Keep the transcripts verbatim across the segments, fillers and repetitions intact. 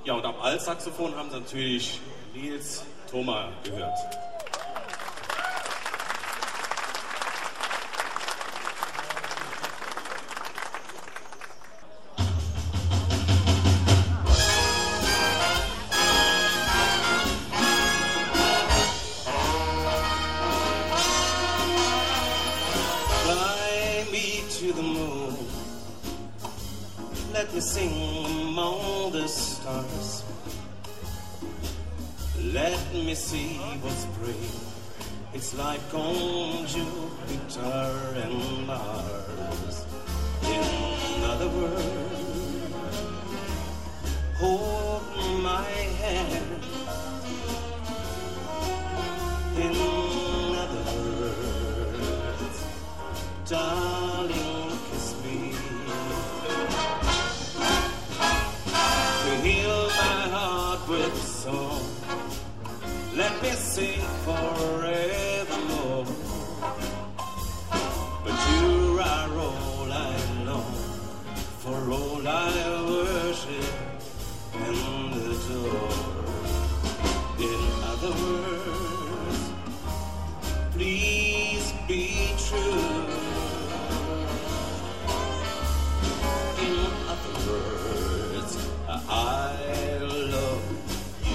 Ja, und am Altsaxophon haben Sie natürlich Nils Thoma gehört. Fly me to the moon, let me sing among the stars. Let me see what spring it's like on Jupiter and Mars. In other words, hold my hand. In other words, darling, kiss me. To heal my heart with song, let me sing forevermore. But you are all I know, for all I worship and adore. In other words, please be true. In other words, I love you.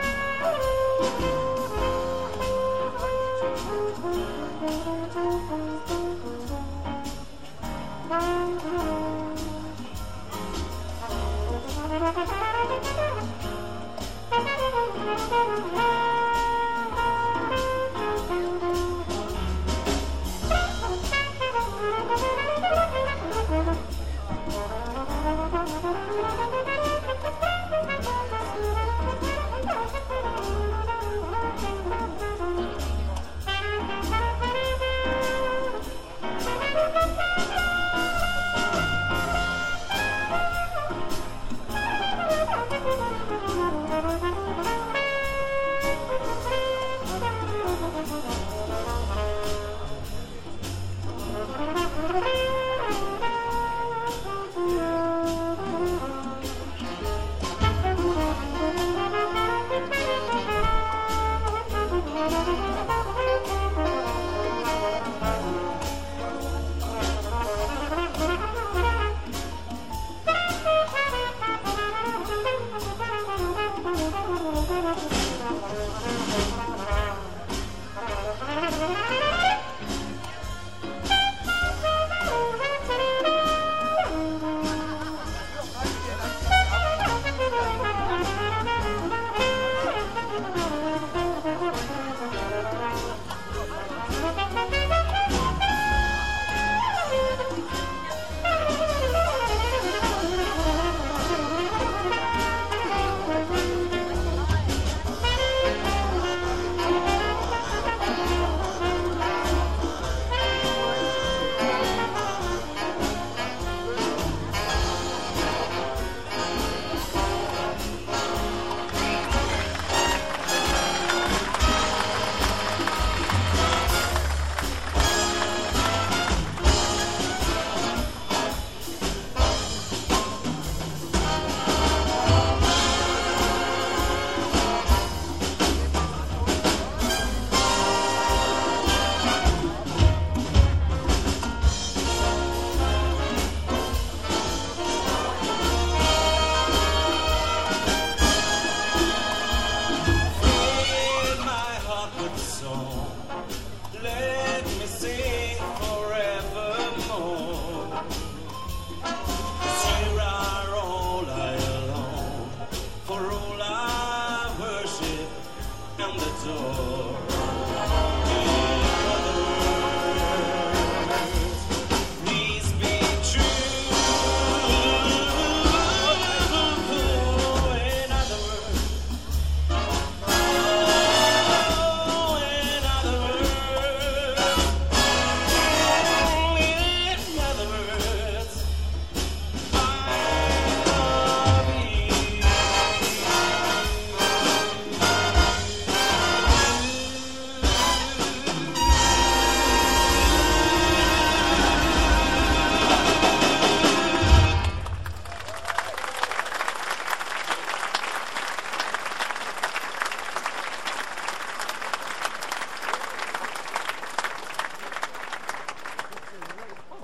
Thank you.